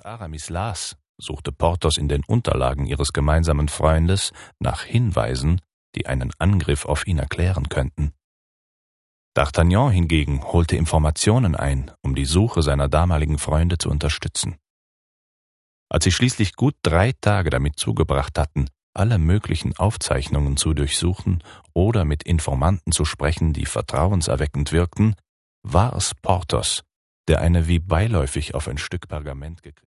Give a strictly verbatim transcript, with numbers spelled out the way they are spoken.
Während Aramis las, suchte Porthos in den Unterlagen ihres gemeinsamen Freundes nach Hinweisen, die einen Angriff auf ihn erklären könnten. D'Artagnan hingegen holte Informationen ein, um die Suche seiner damaligen Freunde zu unterstützen. Als sie schließlich gut drei Tage damit zugebracht hatten, alle möglichen Aufzeichnungen zu durchsuchen oder mit Informanten zu sprechen, die vertrauenserweckend wirkten, war es Porthos, der eine wie beiläufig auf ein Stück Pergament gekriegt